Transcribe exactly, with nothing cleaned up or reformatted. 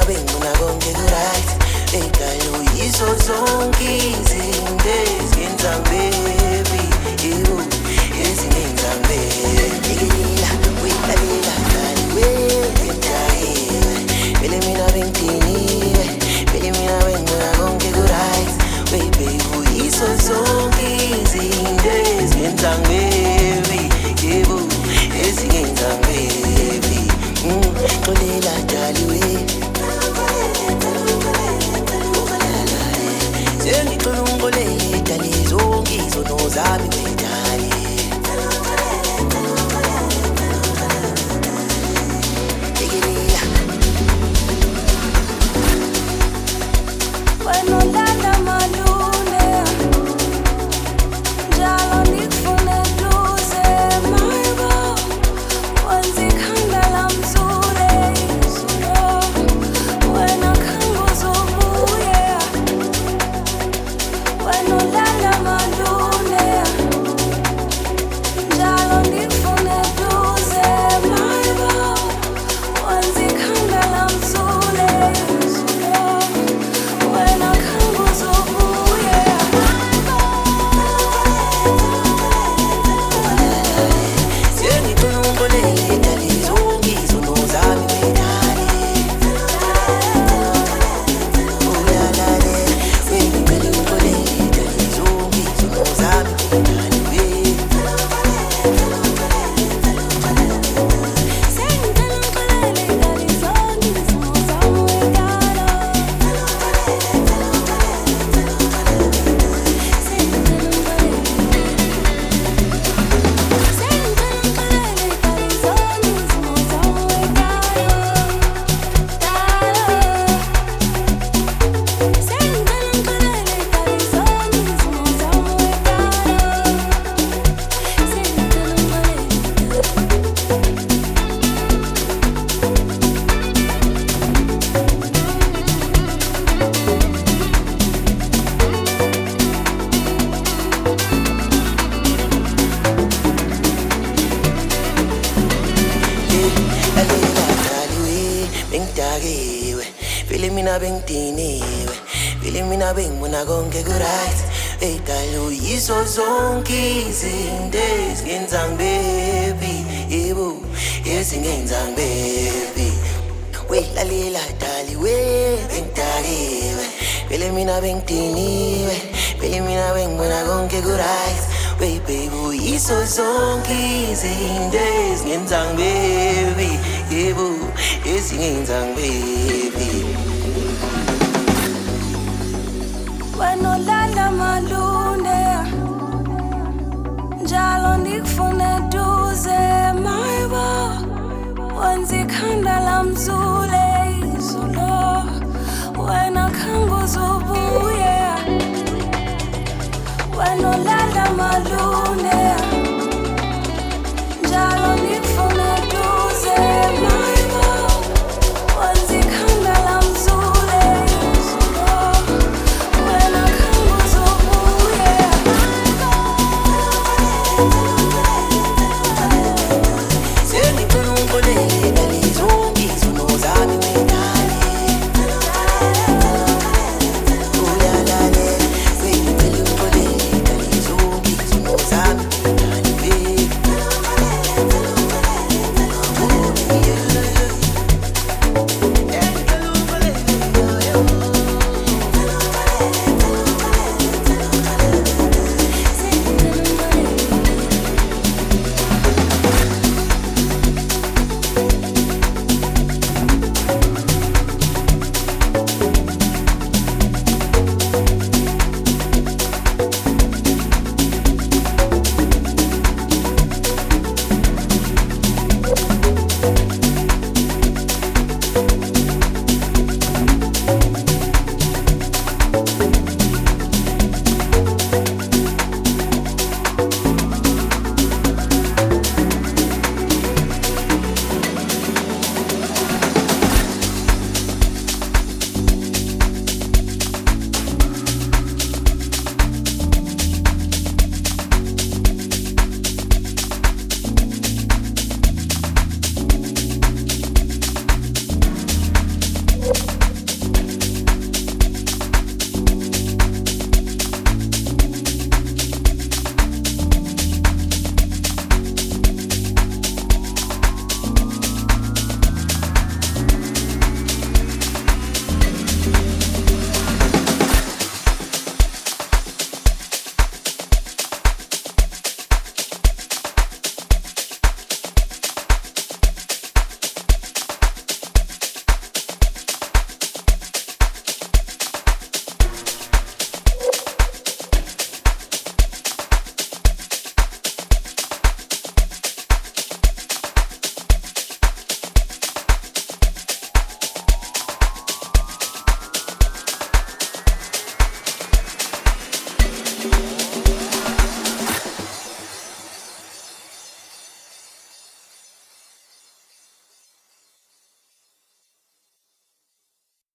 bengibona konke ku-right. Ekhaya uyiso zonke izinto ezingenza baby, yebo ezingenza baby. Lekelela uyilalela dali wenzentakiwe, vele mina bengidiniwe, vele mina bengibona konke ku-right. Wey baby uyiso zonke izinto ezingenza baby, yebo ezingenza baby. Xolela dali we sengicela ungixolele dali zonke izono zami wedali. Lekelela wena ulanda malune njalo nikufune duze maybo wenza ikhanda lamzule izulo wena khanga uzobuye wena ulanda malune njalo nikufune duze maybo wenza ikhanda lamzule izulo wena khanga uzobuye sengicela ungixolele dali zonke izono zami wedali. Uyalalele sengicela ungixolele dali zonke izono zami wedali we. Lalela dali we bengidakiwe, vele mina bengidiniwe, vele mina bengibona konke ku-right. Hey dali uyiso zonke izinto ezingenza baby, yebo ezingenza baby. We lalela dali we bengidakiwe, vele mina bengidiniwe, vele mina bengibona konke ku-right. Wey baby uyiso zonke izinto ezingenza baby, yebo ezingenza baby.